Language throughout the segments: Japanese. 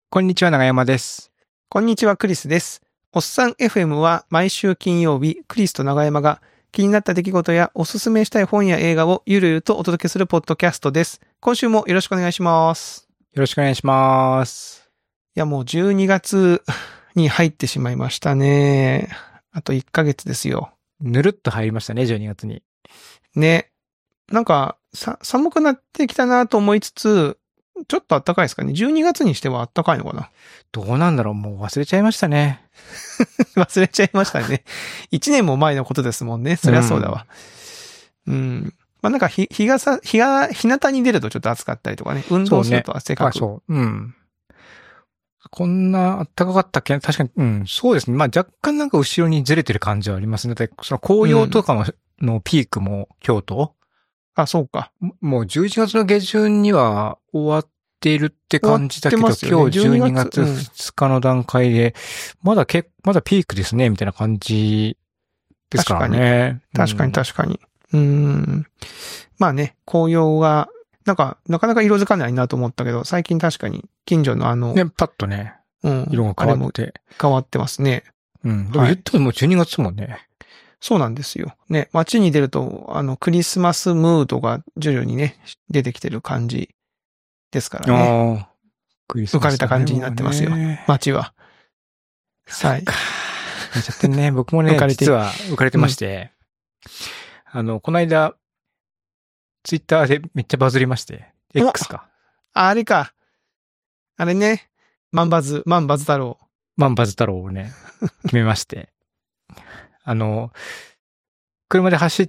こんにちは、長山です。 こんにちは、クリスです。おっさん FM は毎週金曜日、クリスと長山が気になった出来事やおすすめしたい本や映画をゆるゆるとお届けするポッドキャストです。今週もよろしくお願いします。 よろしくお願いします。 いや、もう12月に入ってしまいましたね。あと1ヶ月ですよ。 ぬるっと入りましたね、12月に。 ね。なんか、寒くなってきたなと思いつつ、ちょっと暖かいですかね。12月にしては暖かいのかな。 どうなんだろう、もう忘れちゃいましたね。 忘れちゃいましたね。1年も前のことですもんね。そりゃそうだわ。まあなんか日向に出るとちょっと暑かったりとかね。運動すると汗かく。 そう。こんな暖かかったっけ？確かに、そうですね。まあ若干なんか後ろにずれてる感じはありますね。だってその紅葉とかのピークも京都？ あ、そうか。 もう11月の下旬には終わっているって感じだけど、 ね、 今日12月2日の段階で、まだピークですね、みたいな感じですからね。 確かに。まあね、紅葉が、なかなか色づかないなと思ったけど、最近確かに近所のね、パッとね、色が変わって。 変わってますね。 でも言ってももう12月もんね。 そうなんですよ。ね、街に出ると、クリスマスムードが徐々にね、出てきてる感じですからね。クリスマス、浮かれた感じになってますよ。街は。 はい。見ちゃってね、僕もね、実は浮かれてまして、この間、ツイッターでめっちゃバズりまして、X か。 あれか。あれね、万バズ太郎。 万バズ太郎をね、決めまして。車で走って、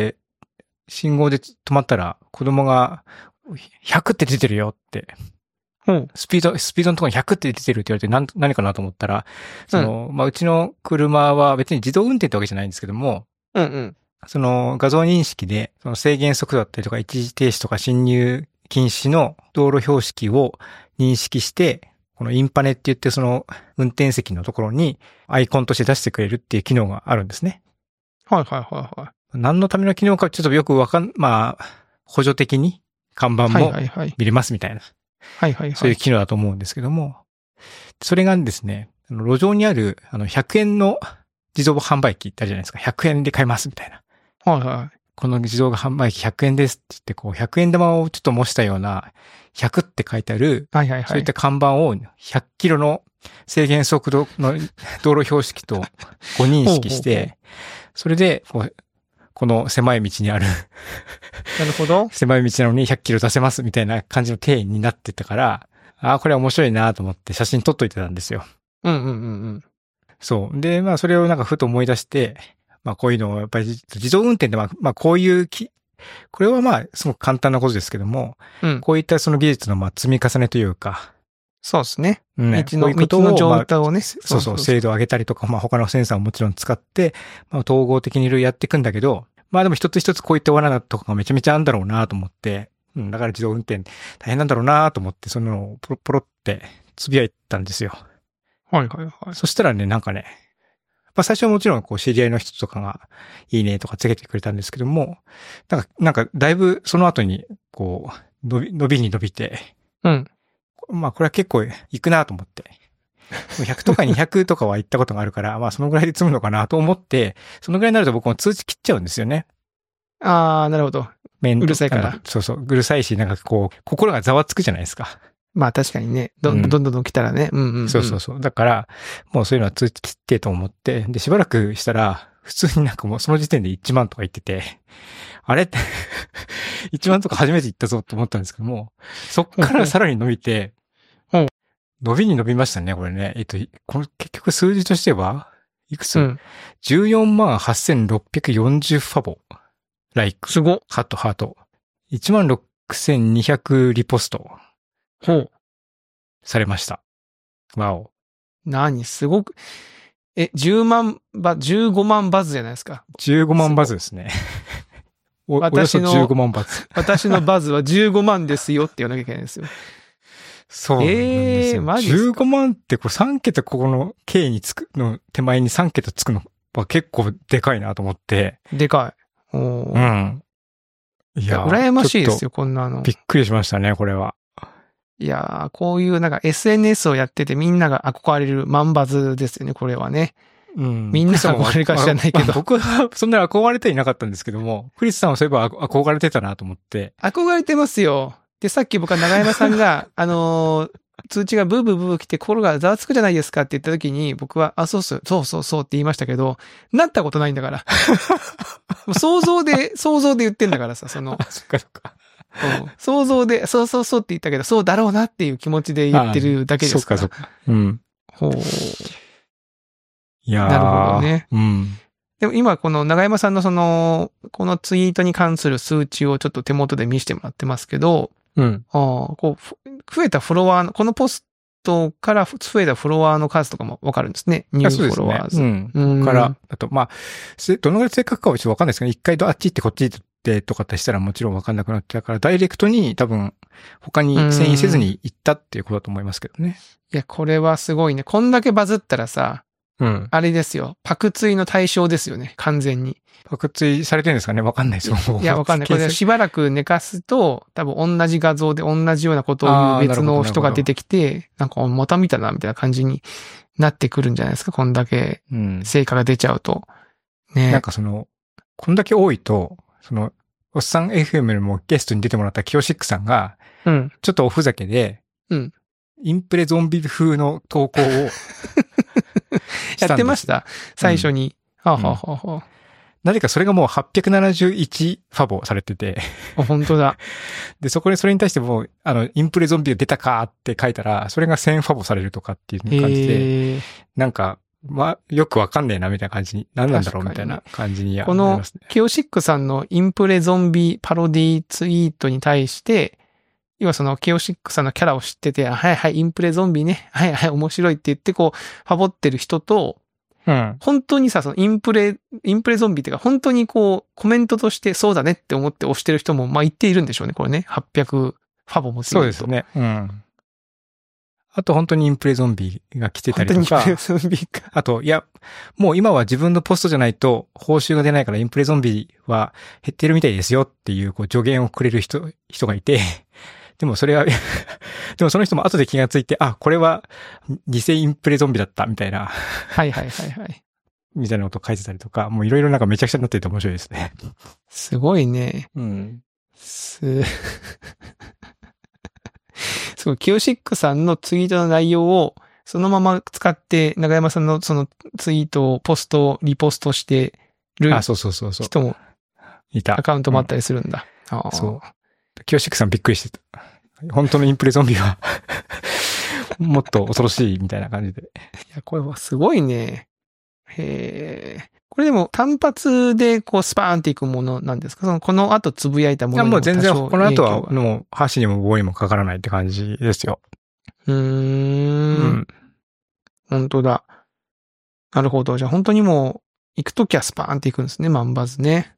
信号で止まったら、子供が、100って出てるよって。スピードのところに100って出てるって言われて何かなと思ったら、うちの車は別に自動運転ってわけじゃないんですけども、その画像認識で、その制限速度だったりとか一時停止とか進入禁止の道路標識を認識して、このインパネって言ってその運転席のところにアイコンとして出してくれるっていう機能があるんですね。 はい。 何のための機能かちょっとよく補助的に看板も見れますみたいな。そういう機能だと思うんですけども。それがですね、路上にある100円の自動販売機ってあるじゃないですか。100円で買えますみたいな。この自動販売機100円ですって言って、こう100円玉をちょっと模したような100って書いてある、そういった看板を100キロの制限速度の道路標識とご認識して、それで、この狭い道にあるなるほど。 狭い道なのに100キロ出せますみたいな感じの経緯になってたから、これ面白いなと思って写真撮っといてたんですよ。そう。で、それをなんかふと思い出して、こういうのをやっぱり自動運転でこういうこれはすごく簡単なことですけども、こういったその技術の積み重ねというか、 そうですね。 道の状態をね、精度を上げたりとか、他のセンサーをもちろん使って、統合的にいろいろやっていくんだけど、でも一つ一つこういった罠とかがめちゃめちゃあるんだろうなと思って、だから自動運転大変なんだろうなと思って、そのをポロってつぶやいたんですよ。そしたらね、なんかね、最初はもちろん知り合いの人とかがいいねとかつけてくれたんですけども、なんかだいぶその後に伸びに伸びて、これは結構行くなと思って。100とか200とかは行ったことがあるから、そのぐらいで済むのかなと思って、そのぐらいになると僕も通知切っちゃうんですよね。 なるほど。うるさいから。 そう、うるさいし、心がざわつくじゃないですか。 確かにね。どんどん来たらね。 そう。だから、もうそういうのは通知切ってと思って、で、しばらくしたら、普通になんかもうその時点で1万とか言ってて、あれって1万とか初めて言ったぞと思ったんですけども、そっからさらに伸びて、伸びに伸びましたね、これね。この結局数字としては、いくつ、?14 万8640ファボ。ライク。 すご。 ハート。16,200リポスト。されました。わお。 すごく。15万バズじゃないですか。 15万バズですね。およそ15万バズ。 私のバズは15万ですよって言わなきゃいけないんですよ。 そうなんですよ。 マジですか。 15万って3桁ここの K につくの手前に3桁つくのは結構でかいなと思って。 でかい。いや、羨ましいですよ、こんなの。 びっくりしましたね、これは。 いやー、こういうなんか SNS をやっててみんなが憧れる万バズですよね、これはね。 うん。 みんなが憧れるか知らないけど。 僕はそんなに憧れていなかったんですけども、クリスさんはそういえば憧れてたなと思って。 憧れてますよ。で、さっき僕は長山さんが、通知がブーブーブーブー来て心がざわつくじゃないですかって言った時に、僕は、そうって言いましたけど、なったことないんだから。もう想像で言ってんだからさ、そっか。 想像で、そうって言ったけど、そうだろうなっていう気持ちで言ってるだけですから。 そっか。うん。 ほう。 いやー。 なるほどね。 うん。 でも今この長山さんのこのツイートに関する数値をちょっと手元で見せてもらってますけど、 うん。 増えたフォロワーの、このポストから増えたフォロワーの数とかもわかるんですね。ニューフォロワーズ。 うん。から、あと、どのぐらい正確かはちょっとわかんないですけど、一回あっち行ってこっち行ってとかってしたらもちろんわかんなくなってたから、ダイレクトに多分、他に遷移せずに行ったっていうことだと思いますけどね。 いや、これはすごいね。こんだけバズったらさ、 うん。 あれですよ。パクツイの対象ですよね。完全に。 パクツイされてるんですかね？わかんないですよ。 いや、わかんない。これしばらく寝かすと、多分同じ画像で同じようなことを言う別の人が出てきて、なんかまた見たな、みたいな感じになってくるんじゃないですか。こんだけ成果が出ちゃうと。ね。 なんかこんだけ多いと、おっさん FM にもゲストに出てもらったキヨシックさんが、ちょっとおふざけで、インプレゾンビ風の投稿をやってました最初に。なぜかそれがもう871ファボされてて。 本当だ。 で、それに対してもう、インプレゾンビが出たかって書いたら、それが1000ファボされるとかっていう感じで、なんか、よくわかんねえなみたいな感じに、何なんだろうみたいな感じになりますね。 この、キヨシックさんのインプレゾンビパロディツイートに対して、要はキヨシックさんのキャラを知ってて、インプレゾンビね、面白いって言ってファボってる人と、本当にさ、インプレゾンビっていうか、本当にコメントとしてそうだねって思って押してる人も、言っているんでしょうね、これね。800ファボもついてると。 そうですね。あと本当にインプレゾンビが来てたりとか。 インプレゾンビか。 あと、もう今は自分のポストじゃないと報酬が出ないからインプレゾンビは減ってるみたいですよっていう助言をくれる人がいて、でもそれは、でもその人も後で気がついて、これは偽インプレゾンビだったみたいな。みたいなことを書いてたりとか、もういろいろなんかめちゃくちゃになっていて面白いですね。 すごいね。すごい、キヨシックさんのツイートの内容をそのまま使って長山さんのそのツイートをリポストしてる人もいた。 アカウントもあったりするんだ。 そう。キヨシックさんびっくりしてた。本当のインプレゾンビはもっと恐ろしいみたいな感じで。いや、これはすごいね。これでも単発でスパーンっていくものなんですか？この後つぶやいたものにももう全然この後はもう箸にも棒にもかからないって感じですよ。 本当だ。なるほど。じゃあ本当にもう行くときはスパーンっていくんですね、万バズね。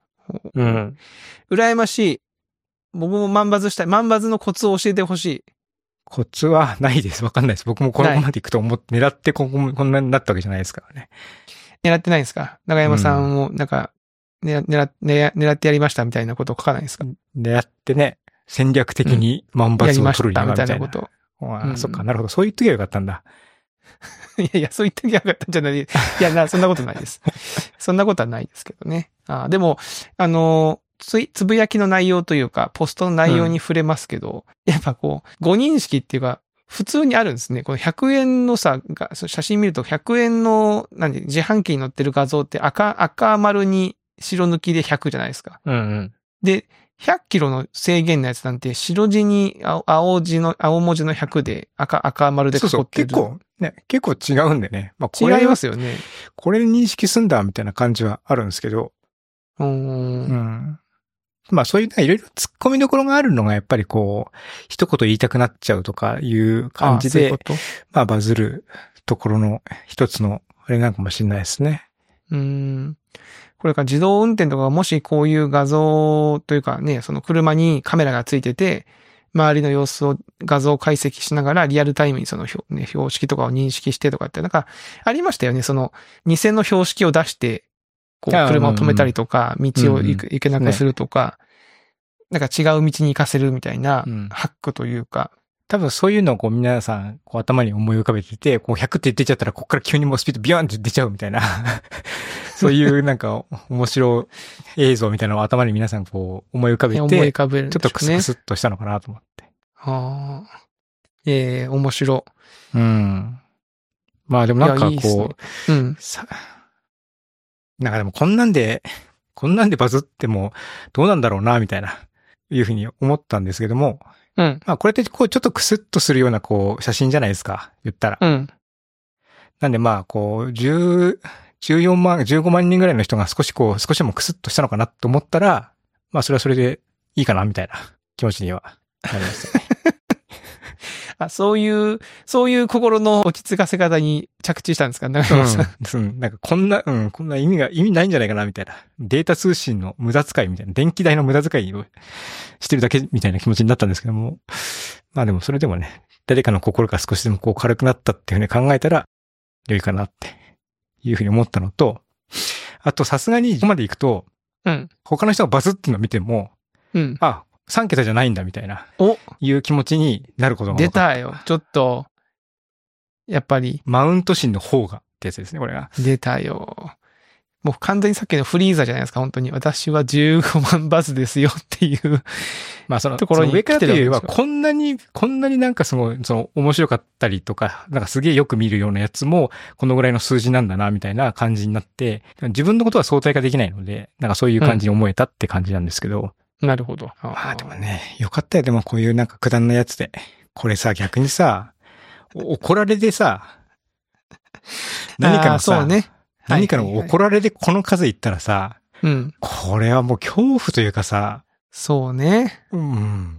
羨ましい。僕も万バズしたい。万バズのコツを教えてほしい。 コツはないです。わかんないです。僕もこのままでいくと狙ってこんなになったわけじゃないですからね。 狙ってないんですか？長山さんも、なんか、狙ってやりましたみたいなことを書かないんですか？ 狙ってね、戦略的に万バズを取るにはみたいなこと。そっか、なるほど。そう言っときゃよかったんだ。 いや、そう言っときゃよかったんじゃない。いや、そんなことないです。そんなことはないですけどね。でも、つぶやきの内容というか、ポストの内容に触れますけど、やっぱ誤認識っていうか、普通にあるんですね。この100円の写真見ると100円の、自販機に載ってる画像って赤丸に白抜きで100じゃないですか。で、100キロの制限のやつなんて白地に青文字の100で赤丸で囲ってる。 結構違うんでね。 違いますよね。 これで認識すんだみたいな感じはあるんですけど。そういういろいろ突っ込みどころがあるのがやっぱり一言言いたくなっちゃうとかいう感じで、バズるところの一つのあれなんかもしれないですね。 これから自動運転とかもしこういう画像というかね、その車にカメラがついてて、周りの様子を画像解析しながらリアルタイムにその標識とかを認識してとかってなんかありましたよね。その偽の標識を出して車を止めたりとか、道を行けなくするとか、なんか違う道に行かせるみたいな、ハックというか。 多分そういうのをこう皆さんこう頭に思い浮かべてて、こう100って出ちゃったらここから急にもうスピードビヨーンって出ちゃうみたいな、そういうなんか面白い映像みたいなのを頭に皆さんこう思い浮かべて、 思い浮かべるんですね。 ちょっとクスクスっとしたのかなと思って。 ああ。面白。 うん。まあでもなんかこう、 いいね、うん。 なんかでもこんなんでバズってもどうなんだろうな、みたいな、いうふうに思ったんですけども、 うん。 まあこれってこうちょっとクスッとするようなこう写真じゃないですか、言ったら。 うん。 なんでまあこう14万、15万人ぐらいの人が少しでもクスッとしたのかなと思ったら、まあそれはそれでいいかな、みたいな気持ちにはなりましたね。 そういう心の落ち着かせ方に着地したんですか、長山さん。 なんかこんな意味ないんじゃないかな、みたいな。データ通信の無駄遣いみたいな、電気代の無駄遣いをしてるだけみたいな気持ちになったんですけども。まあでもそれでもね、誰かの心が少しでもこう軽くなったっていうふうに考えたら、良いかなっていうふうに思ったのと、あとさすがにここまで行くと、 うん。 他の人がバズっていうのを見ても、 うん。 あ、3桁じゃないんだみたいな、いう気持ちになることが出たよ。ちょっと、やっぱり。 マウント心の方がってやつですね、これが。 出たよ。もう完全にさっきのフリーザじゃないですか、本当に。私は15万バズですよっていう。 まあそのところに上からというよりは、こんなになんか面白かったりとか、なんかすげえよく見るようなやつも、このぐらいの数字なんだな、みたいな感じになって、自分のことは相対化できないので、なんかそういう感じに思えたって感じなんですけど。 なるほど。 まあでもね、よかったよ。でもこういうなんかくだんなやつで。これさ、逆にさ、怒られでさ、何かのさ、 そうね。 何かの怒られでこの数いったらさ、 うん。 これはもう恐怖というかさ、 そうね。 うん。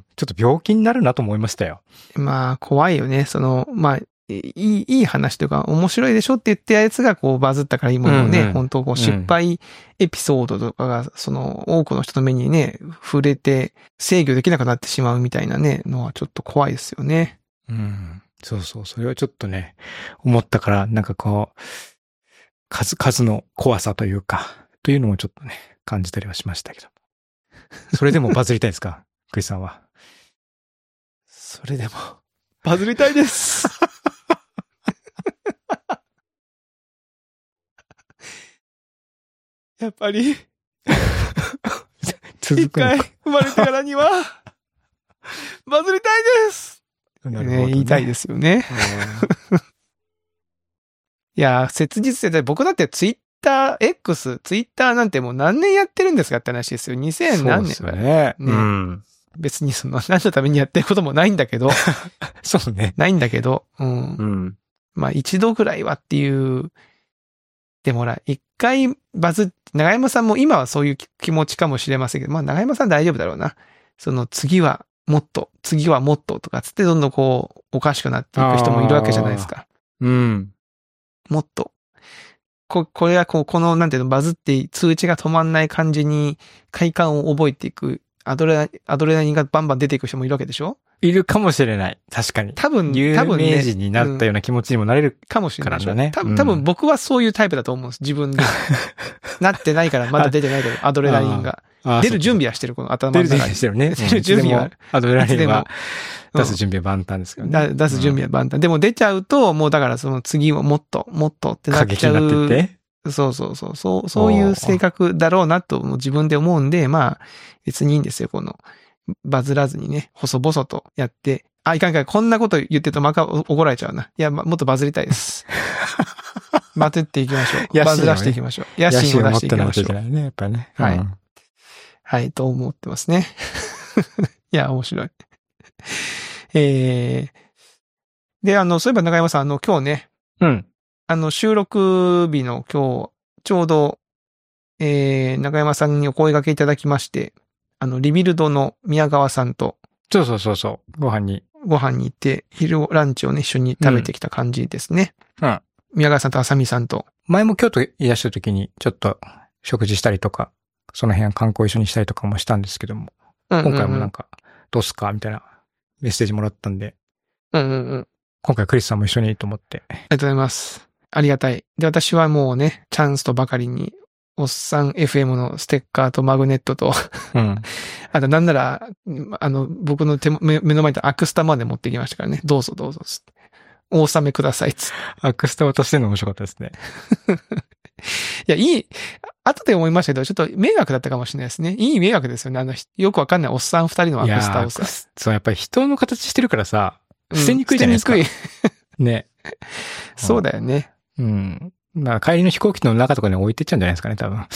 ちょっと病気になるなと思いましたよ。 まあ、怖いよね。まあ、いい話というか、面白いでしょって言ってやつがこうバズったからいいものをね、本当こう失敗エピソードとかが、多くの人の目にね、触れて制御できなくなってしまうみたいなね、のはちょっと怖いですよね。 うん。そうそう、それはちょっとね、思ったから、なんかこう、数の怖さというか、というのもちょっとね、感じたりはしましたけど。それでもバズりたいですかクリスさんは。 それでも、バズりたいです。やっぱり、 続くのか。 一回生まれてからには、バズりたいです。 なるほどね。 言いたいですよね。いや、切実で、僕だってツイッターなんてもう何年やってるんですかって話ですよ。2000何年。 そうですね。 ね、 うん。 別に何のためにやってることもないんだけど。 そうね。 ないんだけど、うん。まあ一度ぐらいはっていう、でも一回長山さんも今はそういう気持ちかもしれませんけど、まあ長山さん大丈夫だろうな。次はもっととかつってどんどんこう、おかしくなっていく人もいるわけじゃないですか。 うん。 もっと。これはこのなんていうの、バズって通知が止まんない感じに快感を覚えていく、アドレナリンがバンバン出ていく人もいるわけでしょ？ いるかもしれない。確かに。 多分有名人になったような気持ちにもなれるかもしれないね。 多分僕はそういうタイプだと思うんです。自分で。なってないから、まだ出てないけど、アドレナリンが。出る準備はしてる、この頭の中に。 出る準備してるね。 出る準備は。 アドレナリンは出す準備は万端ですけどね。 出す準備は万端。でも出ちゃうと、もうだから次はもっとってなっちゃう。過激になってて。そういう性格だろうなと自分で思うんで、まあ、別にいいんですよ、バズらずにね、細々とやって、いかん、こんなこと言ってるとまた怒られちゃうな。いや、もっとバズりたいです。バズっていきましょう。バズらしていきましょう。野心を出していきましょう。 ね、やっぱりね。 はい。はい、と思ってますね。いや、面白い。で、そういえば長山さん、今日ね、 うん。 収録日の今日、ちょうど、長山さんにお声掛けいただきまして、リビルドの宮川さんと、 そう。ご飯に行って、ランチをね、一緒に食べてきた感じですね。 うん。 宮川さんと浅見さんと。 前も京都いらっしゃる時に、ちょっと食事したりとか、その辺観光一緒にしたりとかもしたんですけども、今回もなんか、どうすかみたいなメッセージもらったんで、今回クリスさんも一緒にと思って。 ありがとうございます。ありがたい。で、私はもうね、チャンスとばかりに、おっさん FM のステッカーとマグネットとなんなら、僕の目の前でアクスタまで持ってきましたからね。どうぞどうぞつって。お納めくださいつって。 アクスタ渡してるの面白かったですね。 いや、後で思いましたけど、ちょっと迷惑だったかもしれないですね。いい迷惑ですよね。よくわかんないおっさん二人のアクスタをさ。 そう、やっぱり人の形してるからさ、捨てにくいじゃないですか。 捨てにくい。 ね。 そうだよね。 うん。まあ、帰りの飛行機の中とかに置いてっちゃうんじゃないですかね、多分。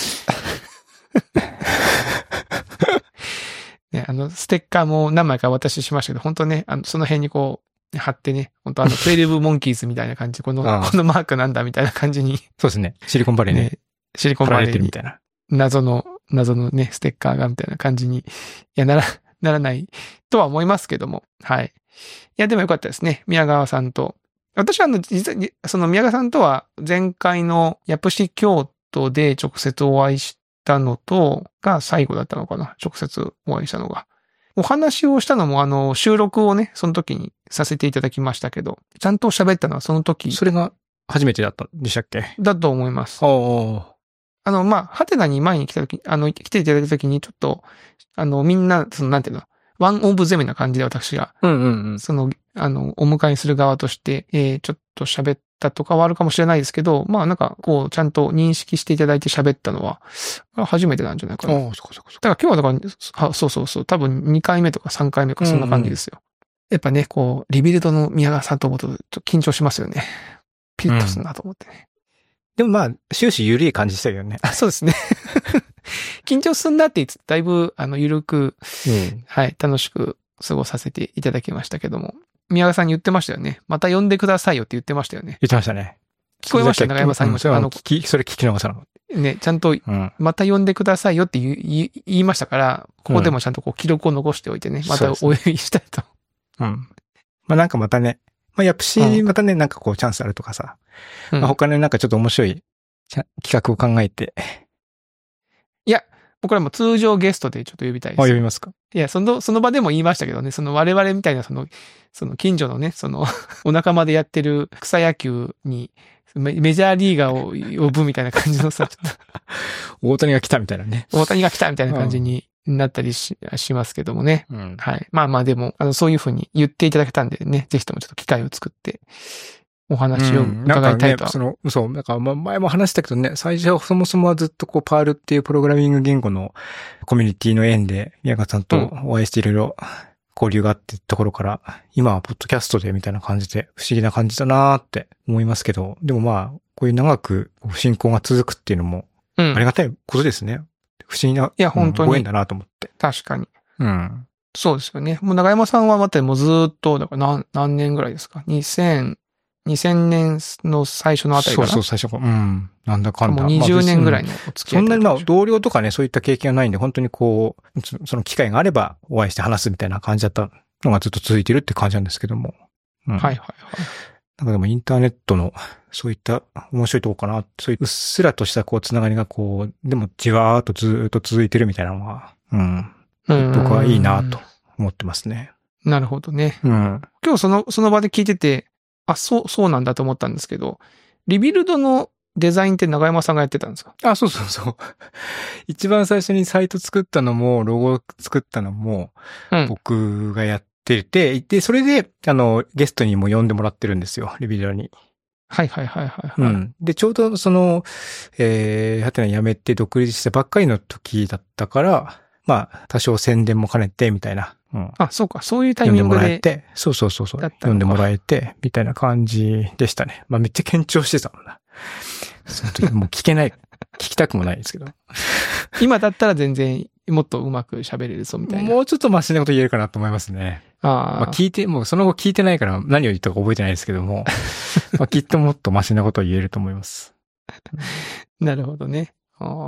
ね、ステッカーも何枚かお渡ししましたけど、本当ね、その辺にこう、貼ってね、本当12モンキーズみたいな感じ、このマークなんだみたいな感じに。 そうですね。シリコンバレーね。 シリコンバレーみたいな。 謎のね、ステッカーがみたいな感じに、ならないとは思いますけども。はい。いや、でもよかったですね。宮川さんと。私は実は、その宮川さんとは前回のヤプシ京都で直接お会いしたのが最後だったのかな。直接お会いしたのが。お話をしたのも収録をね、その時にさせていただきましたけど、ちゃんと喋ったのはその時。 それが初めてだったんでしたっけ？ だと思います。ハテナに前に来ていただいた時にちょっと、みんな、なんていうの、ワンオブゼミな感じで私が、お迎えする側として、ちょっと喋ったとかはあるかもしれないですけど、まあなんか、こう、ちゃんと認識していただいて喋ったのは、初めてなんじゃないかな。だから今日はそう、多分2回目とか3回目かそんな感じですよ。やっぱね、こう、リビルドの宮川さんと思うと、ちょっと緊張しますよね。ピリッとするなと思ってね。 でもまあ、終始緩い感じしたよね。 そうですね。緊張すんなって言って、だいぶ、緩く、はい、楽しく過ごさせていただきましたけども。宮川さんに言ってましたよね。また呼んでくださいよって言ってましたよね。 言ってましたね。 聞こえました、長山さんにも。 それ聞き逃したの。 ね、ちゃんと、また呼んでくださいよって言いましたから、ここでもちゃんとこう記録を残しておいてね、またお呼びしたいと。 まあなんかまたね、まあヤプシまたね、なんかこうチャンスあるとかさ、まあ他のなんかちょっと面白い企画を考えて。 いや、僕らも通常ゲストでちょっと呼びたいです。 呼びますか？ いや、その場でも言いましたけどね、我々みたいなその近所のね、お仲間でやってる草野球に、メジャーリーガーを呼ぶみたいな感じのさ、ちょっと大谷が来たみたいなね。 大谷が来たみたいな感じになったりしますけどもね。はい。まあまあでも、そういうふうに言っていただけたんでね、ぜひともちょっと機会を作って、お話を伺いたいと。 なんか前も話したけどね、最初はそもそもはずっとこう、パールっていうプログラミング言語のコミュニティの縁で、宮川さんとお会いしていろいろ交流があってところから、今はポッドキャストでみたいな感じで不思議な感じだなーって思いますけど、でもまあ、こういう長く進行が続くっていうのも、ありがたいことですね。不思議な、 本当にご縁だなと思って。 確かに。そうですよね。もう長山さんはまたもうずっと、だから何年ぐらいですか ?2000 年の最初のあたりから。 そう、最初から。なんだかんだ。 もう20年ぐらいのお付き合い。 そんなにまあ同僚とかね、そういった経験はないんで、本当にこう、その機会があればお会いして話すみたいな感じだったのがずっと続いてるって感じなんですけども。なんかでもインターネットのそういった面白いとこかな。そういううっすらとしたこうつながりがこう、でもじわーっとずーっと続いてるみたいなのが、僕はいいなと思ってますね。 なるほどね。今日その場で聞いてて、そうなんだと思ったんですけど、リビルドのデザインって長山さんがやってたんですか？ そう。一番最初にサイト作ったのも、ロゴ作ったのも、僕がやってて、で、それで、ゲストにも呼んでもらってるんですよ、リビルドに。 はい。 で、ちょうどハテナ辞めて独立したばっかりの時だったから、まあ、多少宣伝も兼ねて、みたいな。 そうか。そういうタイミングで。 そう。読んでもらえて、みたいな感じでしたね。まあ、めっちゃ緊張してたもんな。その時もう聞きたくもないですけど。 今だったら全然もっとうまく喋れるぞみたいな。 もうちょっとマシなこと言えるかなと思いますね。まあもうその後聞いてないから何を言ったか覚えてないですけども、まあきっともっとマシなことを言えると思います。 なるほどね。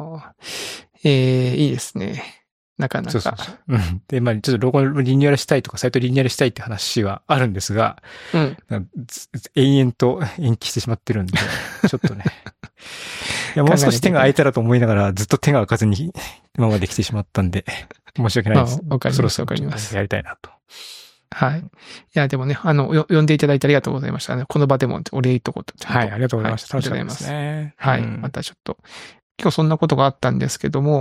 いいですね。なかなか。 そう。で、まあちょっとロゴリニューアルしたいとか、サイトリニューアルしたいって話はあるんですが、延々と延期してしまってるんで、ちょっとね。いや、もう少し手が空いたらと思いながら、ずっと手が空かずに今まで来てしまったんで、申し訳ないです。 わかります。 そろそろやりたいなと。 はい。いや、でもね、呼んでいただいてありがとうございました。この場でもお礼言っとこうと。 はい、ありがとうございました。楽しかったですね。 はい。またちょっと、今日そんなことがあったんですけども、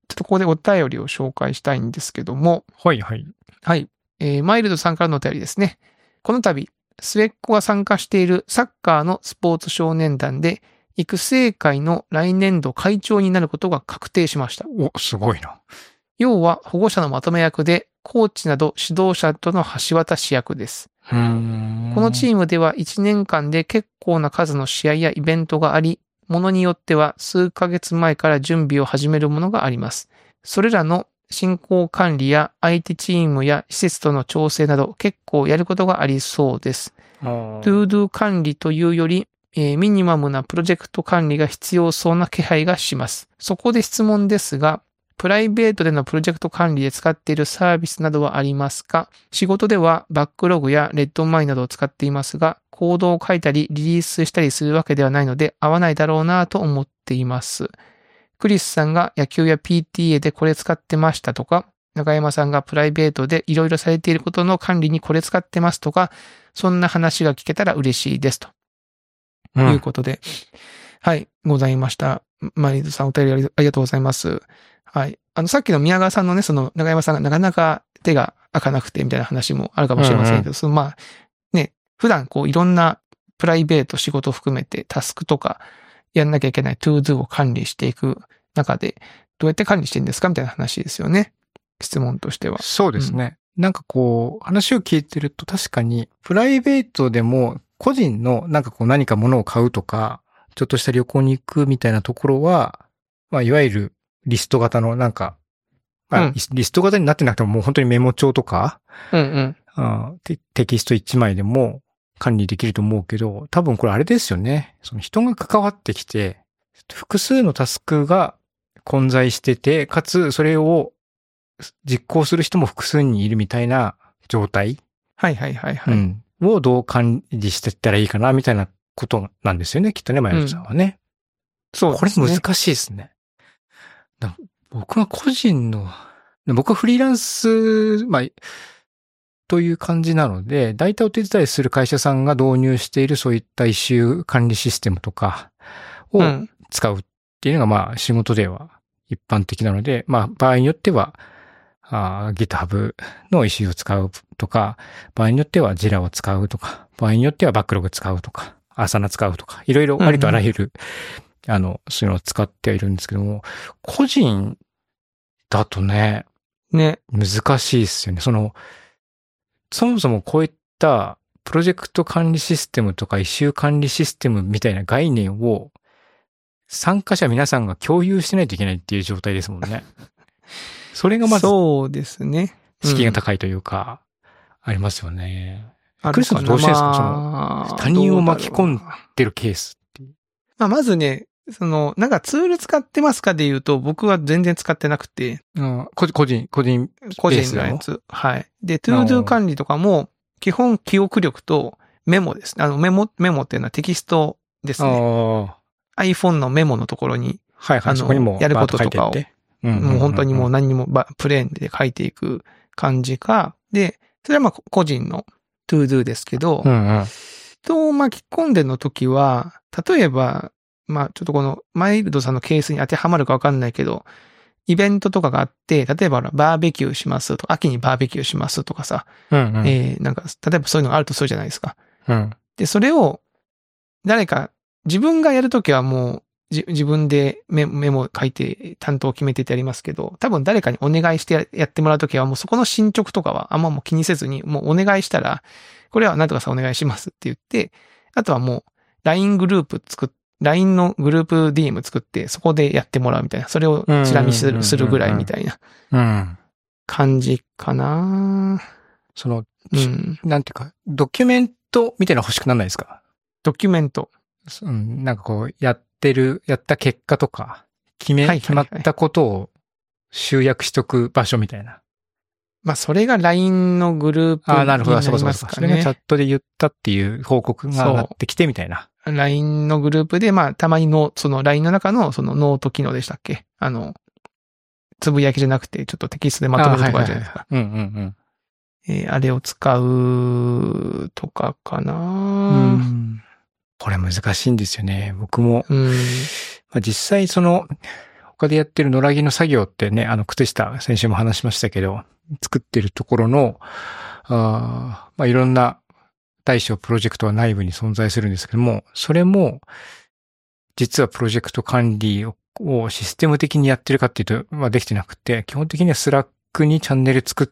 ちょっとここでお便りを紹介したいんですけども。 はいはい。 はい。マイルドさんからのお便りですね。この度、末っ子が参加しているサッカーのスポーツ少年団で、育成会の来年度会長になることが確定しました。 お、すごいな。 要は保護者のまとめ役で、コーチなど指導者との橋渡し役です。このチームでは1年間で結構な数の試合やイベントがあり、ものによっては数ヶ月前から準備を始めるものがあります。それらの進行管理や相手チームや施設との調整など結構やることがありそうです。To-do 管理というより、ミニマムなプロジェクト管理が必要そうな気配がします。そこで質問ですが、プライベートでのプロジェクト管理で使っているサービスなどはありますか？仕事ではバックログやレッドマインなどを使っていますが、コードを書いたりリリースしたりするわけではないので合わないだろうなと思っています。クリスさんが野球や PTA でこれ使ってましたとか、中山さんがプライベートでいろいろされていることの管理にこれ使ってますとか、そんな話が聞けたら嬉しいですと。いうことで。はい、ございました。マリードさんお便りありがとうございます。はい。さっきの宮川さんのね、その中山さんがなかなか手が開かなくてみたいな話もあるかもしれませんけど、まあ、ね、普段こういろんなプライベート仕事を含めてタスクとかやんなきゃいけない To-Do を管理していく中で、どうやって管理してるんですかみたいな話ですよね。質問としては。 そうですね。なんかこう、話を聞いてると確かに、プライベートでも個人のなんかこう何か物を買うとか、ちょっとした旅行に行くみたいなところは、まあいわゆるリスト型のなんか、リスト型になってなくてももう本当にメモ帳とか、テキスト1枚でも管理できると思うけど、多分これあれですよね。その人が関わってきて、複数のタスクが混在してて、かつそれを実行する人も複数人いるみたいな状態。 はいはいはいはい。 をどう管理していったらいいかなみたいなことなんですよね。きっとね、マヤさんはね。 そうですね。 これ難しいですね。僕は個人の、僕はフリーランス、という感じなので、大体お手伝いする会社さんが導入しているそういったイシュー管理システムとかを使うっていうのがまあ仕事では一般的なので、まあ場合によっては、GitHub のイシューを使うとか、場合によっては Jira を使うとか、場合によってはバックログ使うとか、Asana 使うとか、いろいろありとあらゆる、そういうのを使ってはいるんですけども、個人だとね、難しいですよね。そもそもこういったプロジェクト管理システムとかイシュー管理システムみたいな概念を参加者皆さんが共有しないといけないっていう状態ですもんね。それがまず、 そうですね。 敷居が高いというか、ありますよね。クリスさんどうしてるんですか？他人を巻き込んでるケースっていう。 まずね、なんかツール使ってますかで言うと、僕は全然使ってなくて。 個人のやつ。はい。で、To-Do 管理とかも、基本記憶力とメモですね。メモっていうのはテキストですね。iPhone のメモのところに、 そこにもやることとかを、もう本当にもう何にもプレーンで書いていく感じか。で、それはまあ個人の To-Do ですけど、人を巻き込んでの時は、例えば、まあちょっとこのマイルドさんのケースに当てはまるかわかんないけど、イベントとかがあって、例えばバーベキューしますとか、秋にバーベキューしますとかさ、なんか、例えばそういうのがあるとするじゃないですか。で、それを、自分がやるときはもう、自分でメモ書いて担当を決めてやりますけど、多分誰かにお願いしてやってもらうときはもうそこの進捗とかはあんまもう気にせずに、もうお願いしたら、これはなんとかさお願いしますって言って、あとはもう LINE のグループ DM 作って、そこでやってもらうみたいな。それをチラ見するぐらいみたいな感じかな。 なんていうか、ドキュメントみたいなの欲しくならないですか？ ドキュメント。 なんかこう、やった結果とか、決まったことを集約しとく場所みたいな。 まあ、それが LINE のグループになりますかね。 そう。それがチャットで言ったっていう報告が上がってきてみたいな。 LINE のグループで、まあ、たまにその LINE の中のそのノート機能でしたっけ？つぶやきじゃなくて、ちょっとテキストでまとめるとかじゃないですか。あれを使うとかかな。 これ難しいんですよね。僕も。実際他でやってる野良着の作業ってね、靴下、先週も話しましたけど、作ってるところの、まあ、いろんな大小プロジェクトは内部に存在するんですけども、それも、実はプロジェクト管理をシステム的にやってるかっていうと、まあできてなくて、基本的にはスラックにチャンネル作って、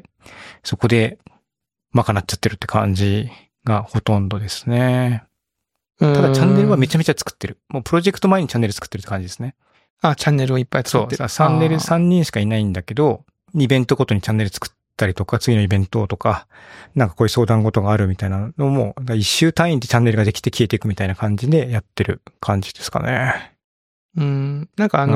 そこで賄っちゃってるって感じがほとんどですね。ただチャンネルはめちゃめちゃ作ってる。もうプロジェクト前にチャンネル作ってるって感じですね。 あ、チャンネルをいっぱい作ってる。 そう、チャンネル3人しかいないんだけど、イベントごとにチャンネル作ったりとか、次のイベントとか、なんかこういう相談事があるみたいなのも、一周単位でチャンネルができて消えていくみたいな感じでやってる感じですかね。 なんか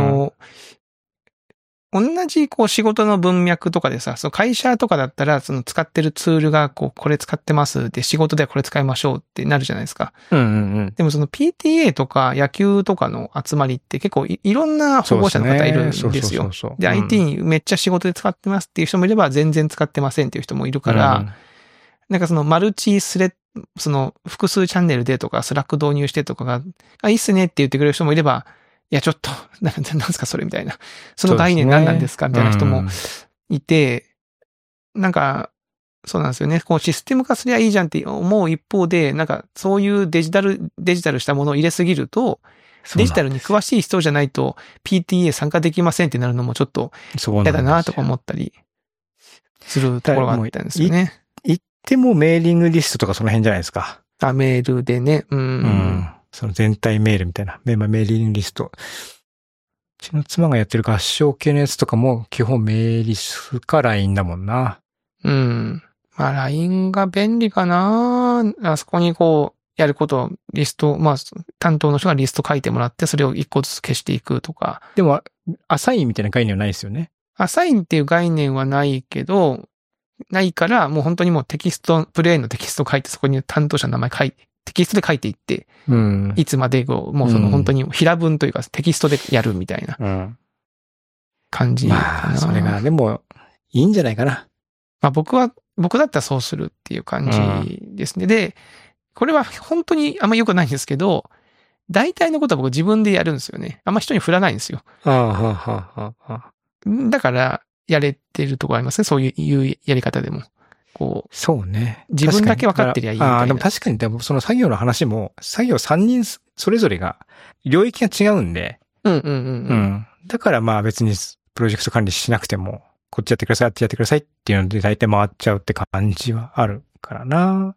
同じこう仕事の文脈とかでさ、その会社とかだったらその使ってるツールがこれ使ってますで仕事ではこれ使いましょうってなるじゃないですか。でもその PTA とか野球とかの集まりって結構いろんな保護者の方いるんですよ。で、IT にめっちゃ仕事で使ってますっていう人もいれば全然使ってませんっていう人もいるから、なんかそのマルチスレその複数チャンネルでとかスラック導入してとかが、いいっすねって言ってくれる人もいれば、いや、ちょっと、なんすかそれみたいな。その概念何なんですかみたいな人もいて、なんか、そうなんですよね。こうシステム化すりゃいいじゃんって思う一方で、なんかそういうデジタルしたものを入れすぎると、デジタルに詳しい人じゃないと PTA 参加できませんってなるのもちょっと嫌だなとか思ったりするところがあったんですよね。 言ってもメーリングリストとかその辺じゃないですか。 メールでね。 その全体メールみたいな。メーリングリスト。うちの妻がやってる合唱系のやつとかも基本メーリスか LINE だもんな。 まあ LINE が便利かな。あそこにこうやることをリスト、まあ担当の人がリスト書いてもらってそれを一個ずつ消していくとか。 でもアサインみたいな概念はないですよね。 アサインっていう概念はないけど、ないからもう本当にもうテキスト、プレイのテキスト書いてそこに担当者の名前書いて、テキストで書いていって、いつまでもうその本当に平文というかテキストでやるみたいな感じかな。 まあ、それがでもいいんじゃないかな。 まあ僕だったらそうするっていう感じですね。で、これは本当にあんま良くないんですけど、大体のことは僕自分でやるんですよね。あんま人に振らないんですよ。だからやれてるところありますね。そういうやり方でも。 そうね。 自分だけ分かってりゃいいみたいな。 でも確かに、でもその作業の話も、作業3人それぞれが、領域が違うんで。だからまあ別にプロジェクト管理しなくても、こっちやってください、あっちやってくださいっていうので大体回っちゃうって感じはあるからな。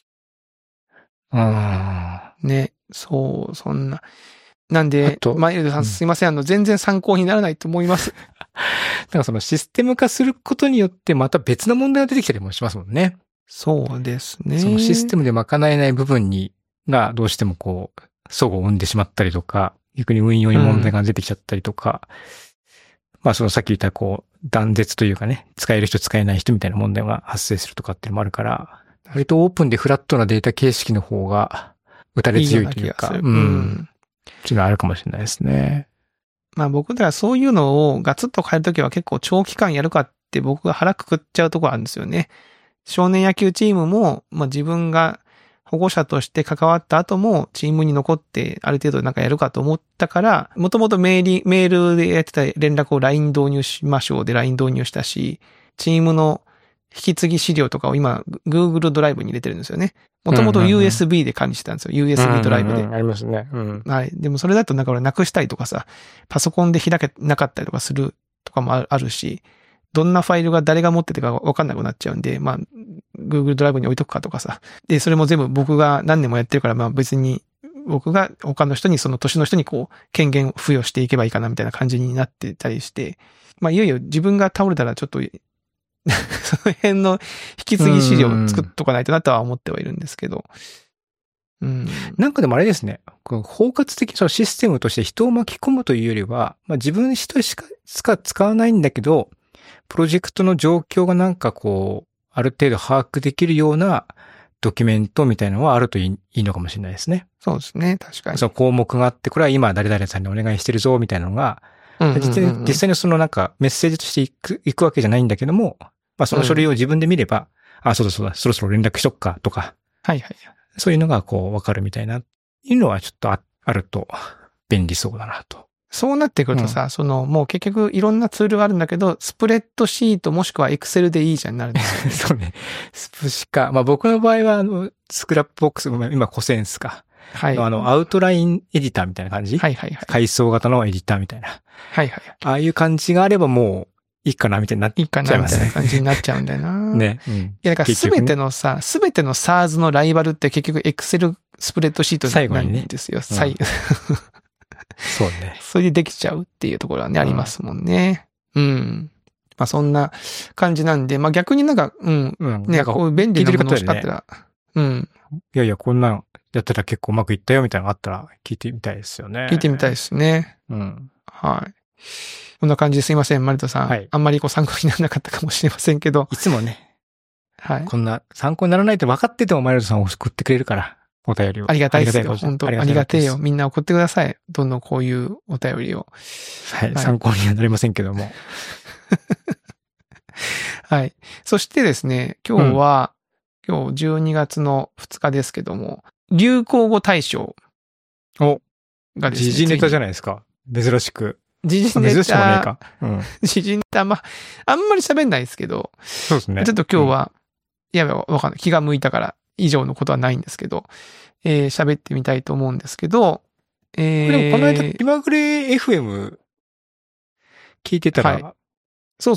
ね、そんな。なんで、マイルドさんすいません、全然参考にならないと思います。 なんかそのシステム化することによってまた別の問題が出てきたりもしますもんね。 そうですね。 そのシステムで賄えない部分がどうしても齟齬を生んでしまったりとか、逆に運用に問題が出てきちゃったりとか、まあそのさっき言った断絶というかね、使える人使えない人みたいな問題が発生するとかっていうのもあるから、割とオープンでフラットなデータ形式の方が打たれ強いというか、っていうのはあるかもしれないですね。 まあ僕らはそういうのをガツッと変えるときは結構長期間やるかって僕が腹くくっちゃうところあるんですよね。少年野球チームも、まあ自分が保護者として関わった後もチームに残ってある程度なんかやるかと思ったから、もともとメールでやってた連絡を LINE 導入しましょうで LINE 導入したし、チームの引き継ぎ資料とかを今 Google ドライブに入れてるんですよね。もともと USB で管理してたんですよ。USB ドライブで。 ありますね。 はい。でもそれだとなんか俺なくしたりとかさ、パソコンで開けなかったりとかするとかもあるし、どんなファイルが誰が持っててか分かんなくなっちゃうんで、まあ、Google ドライブに置いとくかとかさ。で、それも全部僕が何年もやってるから、まあ別に僕が他の人にその年の人に権限を付与していけばいいかなみたいな感じになってたりして、まあいよいよ自分が倒れたらちょっと、その辺の引き継ぎ資料を作っとかないとなとは思ってはいるんですけど。 なんかでもあれですね。包括的そのシステムとして人を巻き込むというよりは、まあ自分一人しか使わないんだけど、プロジェクトの状況がなんかある程度把握できるようなドキュメントみたいなのはあるといいのかもしれないですね。 そうですね。確かに。 その項目があって、これは今誰々さんにお願いしてるぞみたいなのが、実際にそのなんかメッセージとしていくわけじゃないんだけども、まあその書類を自分で見れば、そうだ、そろそろ連絡しとくかとか。 はいはい。 そういうのがわかるみたいな、いうのはちょっとあると便利そうだなと。 そうなってくるとさ、もう結局いろんなツールがあるんだけど、スプレッドシートもしくはエクセルでいいじゃんなるんですよ。 そうね。スプシカ。まあ僕の場合はスクラップボックス、今コセンスか。 はい。 アウトラインエディターみたいな感じ？ はいはいはい。 階層型のエディターみたいな。 はいはい。 ああいう感じがあればもういいかなみたいになっちゃいますね。いいかなみたいな感じになっちゃうんだよな。 ね。うん。 いやだからすべての SARS のライバルって結局エクセルスプレッドシートなんですよ。最後にね。 そうね。 それでできちゃうっていうところはね、ありますもんね。うん。まあそんな感じなんで、まあ逆になんか、ね、こういう便利なものがあったら、 いやいや、こんなのやったら結構うまくいったよみたいなのがあったら聞いてみたいですよね。 聞いてみたいですね。はい。こんな感じですいません、マリトさん。はい。あんまり参考にならなかったかもしれませんけど。 いつもね。 はい。 こんな参考にならないと分かっててもマリトさんを送ってくれるから。お便りを。 ありがたいですよ。本当ありがてえよ。みんな送ってください。どんどんこういうお便りを。 はい。参考にはなりませんけども。 はい。そしてですね、今日12月の2日ですけども、流行語大賞がですね。 時事ネタじゃないですか。珍しく。 時事ネタ。 珍しくもねえか。 時事ネタ、まあ、あんまり喋んないですけど。 そうですね。 ちょっと今日は、いや、わかんない。気が向いたから。以上のことはないんですけど、喋ってみたいと思うんですけど、 でもこの間、気まぐれ FM 聞いてたら、はい、 そう。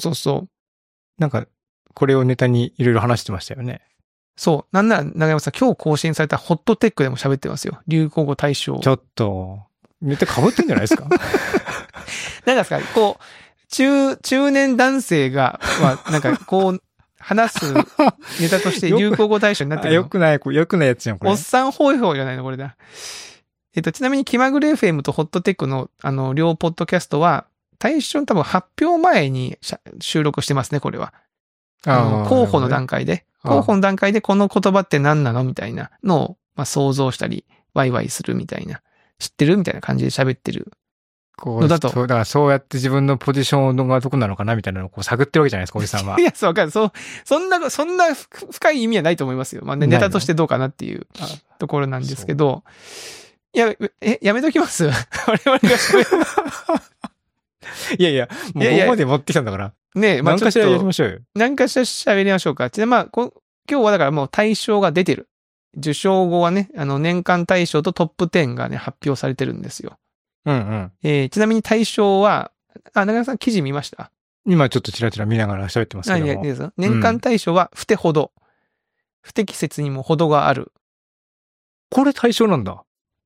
なんか、これをネタにいろいろ話してましたよね。 そう。なんなら、長山さん、今日更新されたホットテックでも喋ってますよ。流行語大賞。 ちょっと、ネタ被ってんじゃないですかなんですかこう、中年男性が、なんか、こう、話すネタとして流行語大賞になってるの。 よくないやつじゃん、これ。 おっさんホイホイじゃないの、これだ。ちなみに気まぐれ FM とホットテックの、両ポッドキャストは、大賞の多分発表前に収録してますね、これは。候補の段階で。候補の段階でこの言葉って何なのみたいなのを、想像したり、ワイワイするみたいな。知ってるみたいな感じで喋ってる。のだと。 だからそうやって自分のポジションがどこなのかなみたいなのをこう探ってるわけじゃないですか、おじさんは。 いや、そう、わかる。そんな深い意味はないと思いますよ。まあ、ネタとしてどうかなっていうところなんですけど。いや、やめときます我々が喋る。 いや、もうここまで持ってきたんだから。 ねえ、 まあ、何かしらやりましょうよ。 何かしら喋りましょうか。今日はだからもう大賞が出てる。受賞後はね、年間大賞とトップ10がね、発表されてるんですよ。ちなみに大賞は、長山さん記事見ました？ 今ちょっとちらちら見ながら喋ってますけども。 年間大賞は不手ほど。不適切にも程がある。 これ大賞なんだ。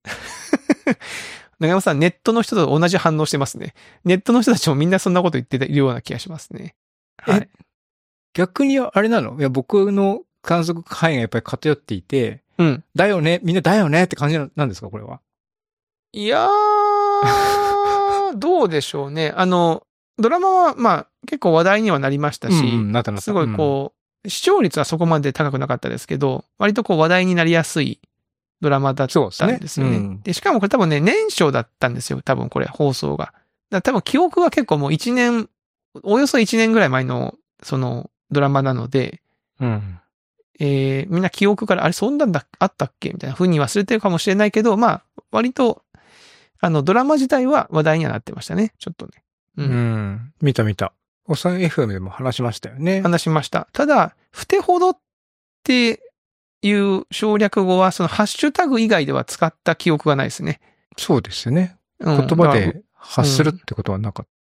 長山さん、ネットの人と同じ反応してますね。ネットの人たちもみんなそんなこと言っているような気がしますね。はい。 逆にあれなの？いや、僕の観測範囲がやっぱり偏っていて、だよね、みんなだよねって感じなんですか、これは。 いやー、どうでしょうね。ドラマは、結構話題にはなりましたし、すごい視聴率はそこまで高くなかったですけど、割と話題になりやすいドラマだったんですよね。で、しかもこれ多分ね、年初だったんですよ。多分これ、放送が。多分記憶は結構もうおよそ1年ぐらい前の、ドラマなので、みんな記憶から、あれ、そんなんあったっけみたいな風に忘れてるかもしれないけど、割と、ドラマ自体は話題にはなってましたね。ちょっとね。 見た。おっさん FM でも話しましたよね。 話しました。ただ、不手ほどっていう省略語は、そのハッシュタグ以外では使った記憶がないですね。 そうですよね。言葉で発するってことはなかった。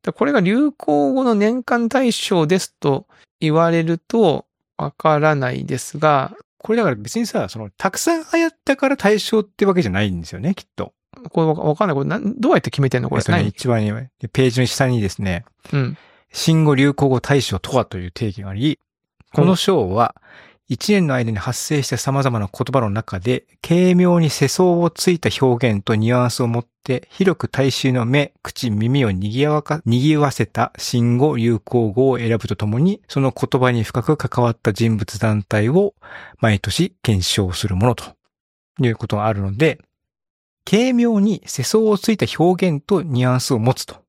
これが流行語の年間大賞ですと言われるとわからないですが、 これだから別にさ、たくさん流行ったから大賞ってわけじゃないんですよね、きっと。 これわかんない。これどうやって決めてんのこれ。 一番に、ページの下にですね、新語・流行語大賞とはという定義があり、この賞は、一年の間に発生した様々な言葉の中で、軽妙に世相をついた表現とニュアンスを持って、広く大衆の目、口、耳を賑わせた新語・流行語を選ぶとともに、その言葉に深く関わった人物団体を毎年検証するものということがあるので、軽妙に世相をついた表現とニュアンスを持つと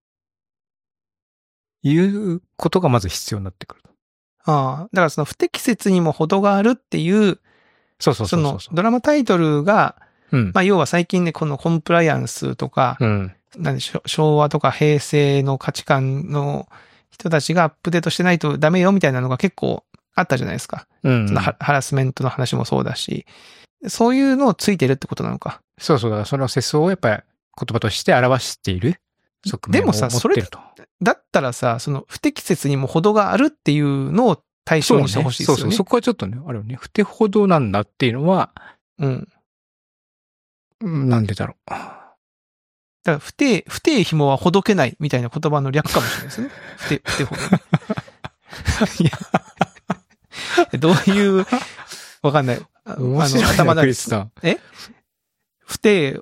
いうことがまず必要になってくる。 だからその不適切にも程があるっていう、 そのドラマタイトルが、要は最近ね、このコンプライアンスとか、 なんでしょう、昭和とか平成の価値観の人たちがアップデートしてないとダメよみたいなのが結構あったじゃないですか。 うん。 そのハラスメントの話もそうだし、そういうのをついてるってことなのか。 そうそうだ。その世相をやっぱり言葉として表している側面を持ってると。 でもさ、それだったらさ、その不適切にも程があるっていうのを対象にしてほしいですよね。 そう、そこはちょっとね、あるよね。不手ほどなんだっていうのは、 うん。 なんでだろう。 だから不定紐はほどけないみたいな言葉の略かもしれないですね。不定ほど。いや、どういう、わかんない。 面白いな、頭クリスさん。 不定。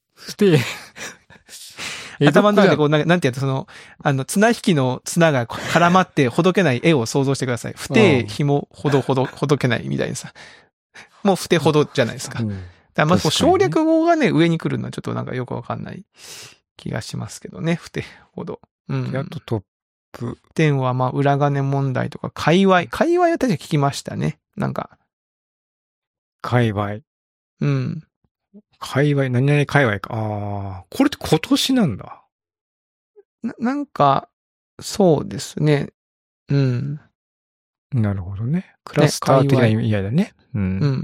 頭の中でこう、なんてやつ、その、綱引きの綱が絡まってほどけない絵を想像してください。不定紐ほどけないみたいなさ。もう不定ほどじゃないですか。だまあ、省略語がね、上に来るのはちょっとなんかよくわかんない気がしますけどね、不定ほど。うん。 あとトップ。 点はまあ、裏金問題とか、界隈は確か聞きましたね。なんか。 界隈。 うん。 界隈、何々界隈か。ああ、これって今年なんだ。 なんか、そうですね。うん。 なるほどね。クラスター的な意味合いだね。 うん。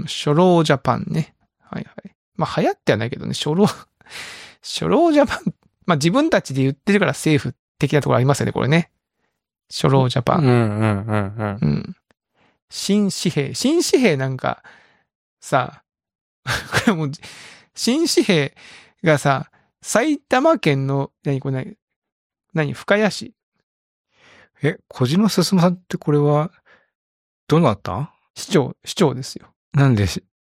初老ジャパンね。はいはい。まあ流行ってはないけどね、初老ジャパン。まあ自分たちで言ってるから政府的なところありますよね、これね。初老ジャパン。うん。新紙幣なんか、さ、これもう、新紙幣がさ、埼玉県の、深谷市。 小島進さんってこれは、どなた？ 市長ですよ。 なんで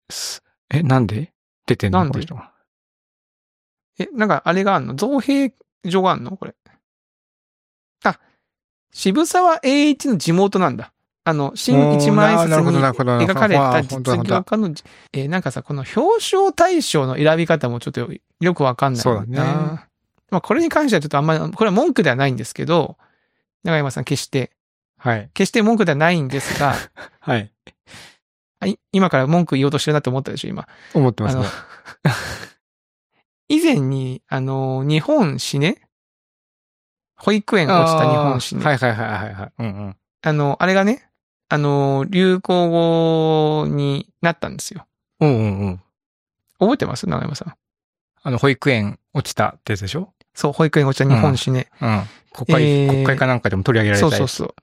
出てんのこの人が。 なんかあれがあんの？造幣所があんのこれ。あ、渋沢栄一の地元なんだ。新一万円札に描かれた実業家の、なんかさ、この表彰対象の選び方もちょっとよくわかんない。 そうだね。 まあこれに関してはちょっとあんまり、これは文句ではないんですけど、長山さん決して文句ではないんですが、 はい。 今から文句言おうとしてるなって思ったでしょ、今。 思ってますね。 以前に、日本史ね。保育園落ちた日本史ね。 はい。うんうん。あれがね、流行語になったんですよ。覚えてます長山さん。 保育園落ちたってやつでしょ？ そう、保育園落ちた日本史ね。 国会かなんかでも取り上げられたやつ。 そう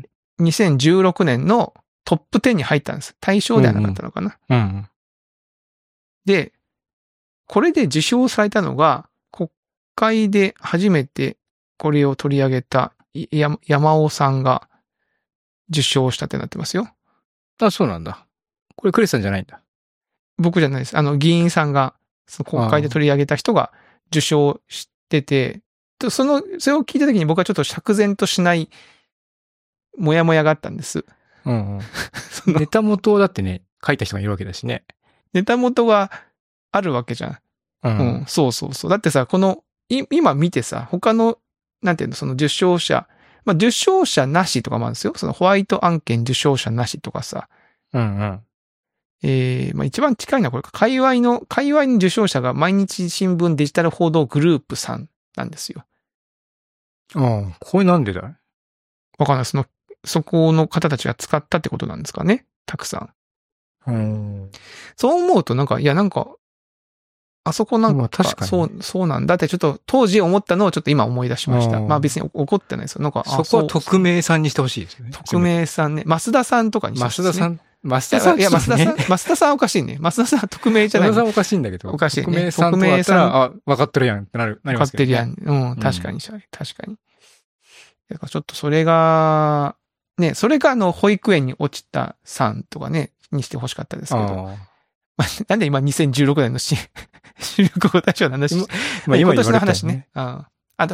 。2016年のトップ10に入ったんです。対象ではなかったのかな。で、これで受賞されたのが、国会で初めてこれを取り上げた山尾さんが受賞したってなってますよ。 あ、そうなんだ。これクリスさんじゃないんだ。 僕じゃないです。議員さんが、その国会で取り上げた人が受賞してて、それを聞いた時に僕はちょっと釈然としないモヤモヤがあったんです。 ネタ元をだってね、書いた人がいるわけだしね。 ネタ元があるわけじゃん。そう。だってさ、今見てさ、他の、なんていうの、その受賞者、まあ、受賞者なしとかもあるんですよ。そのホワイト案件受賞者なしとかさ。まあ、一番近いのはこれ、界隈の受賞者が毎日新聞デジタル報道グループさんなんですよ。 これなんでだい？ わかんない。そこの方たちが使ったってことなんですかね。たくさん。そう思うとなんか、あそこなんか、確かにそうなんだってちょっと当時思ったのをちょっと今思い出しました。まあ別に怒ってないですよ。なんか、 そこは匿名さんにしてほしいですよね。 匿名さんね。増田さんとかにしてほしいですね。 増田さんいや、 増田さんおかしいね。増田さんは匿名じゃない。 増田さんおかしいんだけど。 おかしいね。 匿名さんとかだったら、わかってるやんってなりますけどね。 わかってるやん。確かに。だからちょっとそれが、ね、それが保育園に落ちたさんとかね、にしてほしかったですけど。なんで今2016年の主力語大賞の話今年の話ね。あと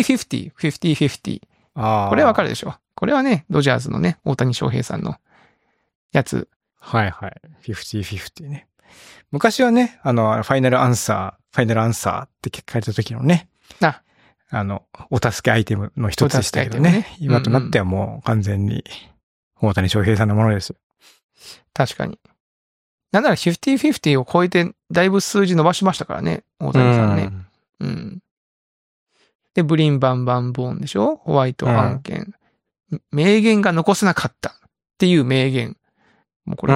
50-50。これわかるでしょ。これはね、ドジャースのね、大谷翔平さんのやつ。 はい。50-50ね。昔はね、ファイナルアンサーって書いた時のね。お助けアイテムの一つでしたけどね。今となってはもう完全に大谷翔平さんのものです。 確かに。なんなら50-50を超えてだいぶ数字伸ばしましたからね。大谷さんね。 で、ブリンバンバンボーンでしょ？ホワイト案件。名言が残せなかったっていう名言。もうこれ、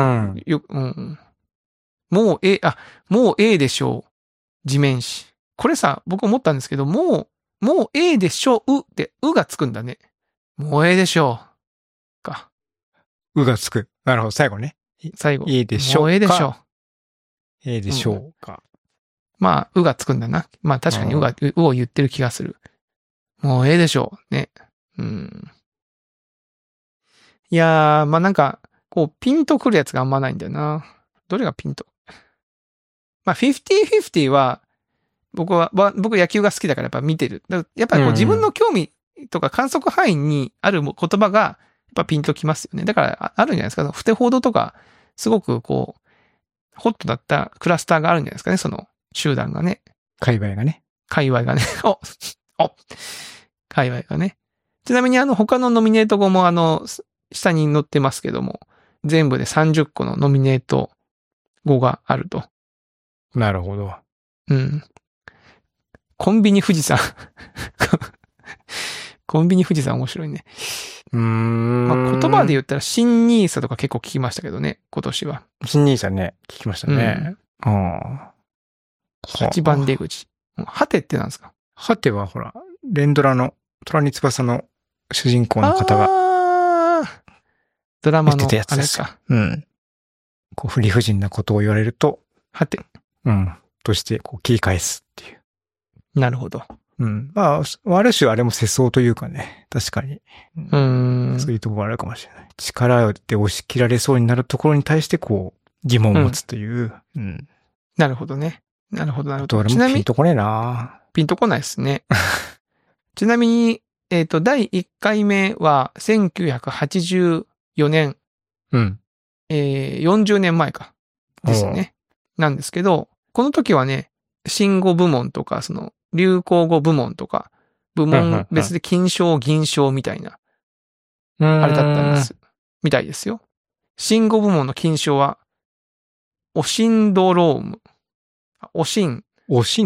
もうええでしょう。地面師。これさ、僕思ったんですけど、もうええでしょうって、うがつくんだね。もうええでしょう。か。 うがつく。なるほど、最後ね。 最後。 いいでしょうか。 もうええでしょう。 ええでしょうか。 まあ、うがつくんだな。まあ確かにうを言ってる気がする。もうええでしょう。ね。いやー、まあなんか、こう、ピンとくるやつがあんまないんだよな。どれがピンと。まあ、50-50は、僕野球が好きだからやっぱ見てる。やっぱりこう自分の興味とか観測範囲にある言葉が、やっぱピンときますよね。だからあるんじゃないですか。ふてほどとか、すごくこう、ホットだったクラスターがあるんじゃないですかね。その集団がね。 界隈がね。 界隈がね。界隈がね。ちなみに他のノミネート語も下に載ってますけども、全部で30個のノミネート語があると。 なるほど。 コンビニ富士山。コンビニ富士山面白いね。まあ、言葉で言ったら新ニーサとか結構聞きましたけどね、今年は。 新ニーサね、聞きましたね。 8番出口。ハテってなんですか？ ハテはほら、連ドラの虎に翼の主人公の方が。 ドラマのあれか。こう、理不尽なことを言われると、 ハテ。 として、こう、切り返すっていう。 なるほど。 まあ、ある種あれも世相というかね、確かに。そういうところがあるかもしれない。力で押し切られそうになるところに対して、こう、疑問を持つという。 なるほどね。なるほど。 ちなみに、ピンとこねえな。 ピンとこないですね。ちなみに、第1回目は1984年。40年前か。ですね。なんですけど、この時はね、新語部門とか、その、流行語部門とか、部門別で金賞、銀賞みたいな、あれだったんです。みたいですよ。新語部門の金賞は、オシンドローム。オシンか。オシン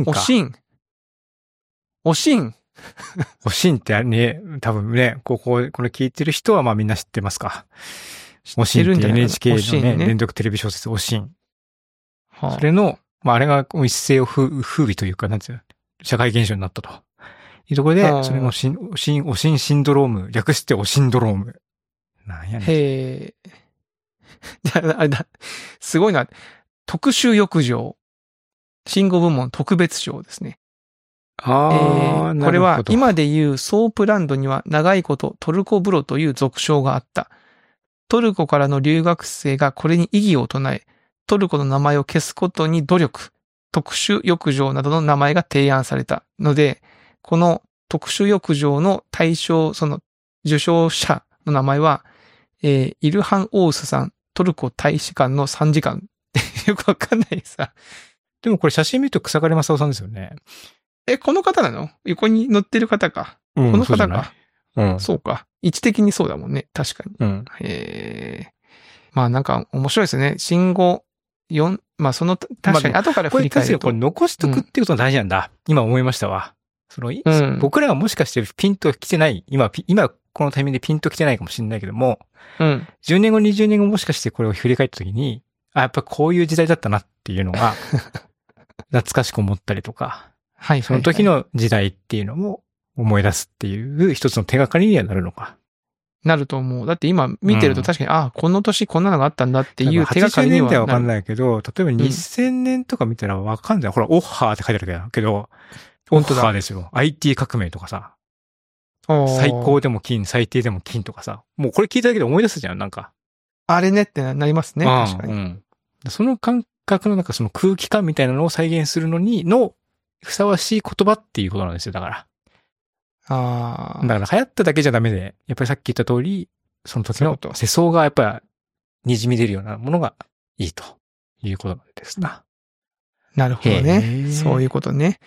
ってね、多分ね、これ聞いてる人はまあみんな知ってますか。オシンって NHK のね、連続テレビ小説オシン。それの、まああれが一世を風靡というか、なんていうの、社会現象になったと。いうところで、それのオシンシンドローム、略してオシンドローム。なんやねん。 へー。あれだ、すごいな。特殊浴場。新語部門特別賞ですね。これは今でいうソープランドには長いことトルコ風呂という俗称があった。トルコからの留学生がこれに異議を唱え、トルコの名前を消すことに努力、特殊浴場などの名前が提案されたので、この特殊浴場の対象、その受賞者の名前は、イルハン・オースさん、トルコ大使館の参事官ってよくわかんないさ。 でもこれ写真見ると草刈正雄さんですよね。 この方なの？横に乗ってる方か。この方か。そうか。位置的にそうだもんね。確かに。まあなんか面白いですね。新語4、まあその、確かに後から振り返ると。 これ残しとくってことが大事なんだ。今思いましたわ。僕らがもしかしてピンと来てない、今このタイミングでピンと来てないかもしれないけども、10年後、20年後もしかしてこれを振り返ったときに、やっぱこういう時代だったなっていうのが、懐かしく思ったりとか、その時の時代っていうのも思い出すっていう一つの手がかりにはなるのか。 なると思う。だって今見てると確かに、この年こんなのがあったんだっていう手がかりにはなる。80年代はわかんないけど、例えば2000年とか見たらわかんない。ほら、オッハーって書いてあるけど、オッハーですよ。IT 革命とかさ。最高でも金、最低でも金とかさ。もうこれ聞いただけで思い出すじゃん、なんか。あれねってなりますね、確かに。 その感覚のなんかその空気感みたいなのを再現するのに、ふさわしい言葉っていうことなんですよ、だから。だから流行っただけじゃダメで、やっぱりさっき言った通り、その時の世相がやっぱり滲み出るようなものがいいということなんですな。 なるほどね。そういうことね。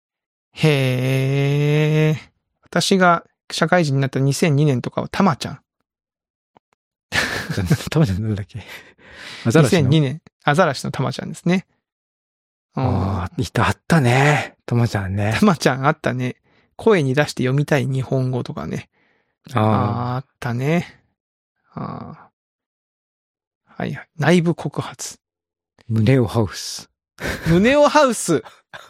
へー。私が社会人になった2002年とかはたまちゃん。 たまちゃんなんだっけ ？2002年、アザラシのたまちゃんですね。 あったね。たまちゃんね。 たまちゃんあったね。 声に出して読みたい日本語とかね。 あったね。はいはい。内部告発。 胸をハウス。 胸をハウス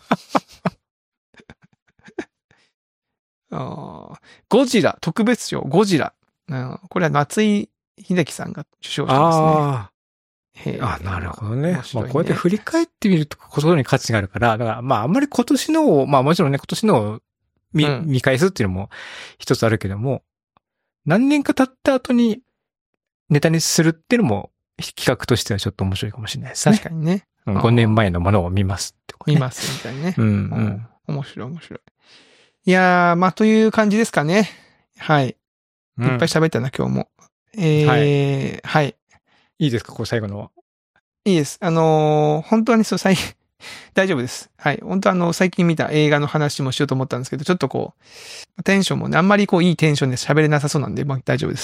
ゴジラ、特別賞、ゴジラ。これは松井秀喜さんが受賞してますね。 なるほどね。 ねまあこうやって振り返ってみることに価値があるから、だからまああんまり今年のを、まあもちろんね今年のを見返すっていうのも一つあるけども、何年か経った後にネタにするっていうのも企画としてはちょっと面白いかもしれないですね。 確かにね。 5年前のものを見ますってことね。 見ますみたいなね。面白い。いやー、まあという感じですかね。はい。いっぱい喋ったな、今日も。はい。 いいですか、これ最後の。 いいです。本当はね、大丈夫です。はい。本当最近見た映画の話もしようと思ったんですけど、ちょっとこう、テンションもね、あんまりいいテンションで喋れなさそうなんで、まあ大丈夫です。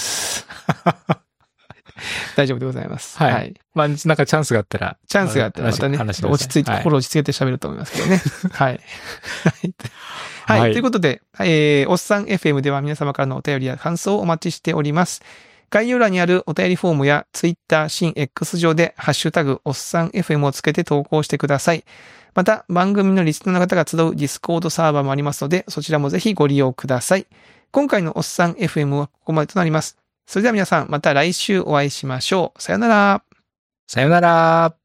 大丈夫でございます。 はい。まあ、なんかチャンスがあったら。 またね、落ち着いて、心落ち着けて喋ると思いますけどね。はい。はい。ということで、おっさん FM では皆様からのお便りや感想をお待ちしております。概要欄にあるお便りフォームや Twitter、新 X 上でハッシュタグおっさん FM をつけて投稿してください。また、番組のリスナーの方が集うディスコードサーバーもありますので、そちらもぜひご利用ください。今回のおっさん FM はここまでとなります。それでは皆さん、また来週お会いしましょう。さよなら。 さよなら。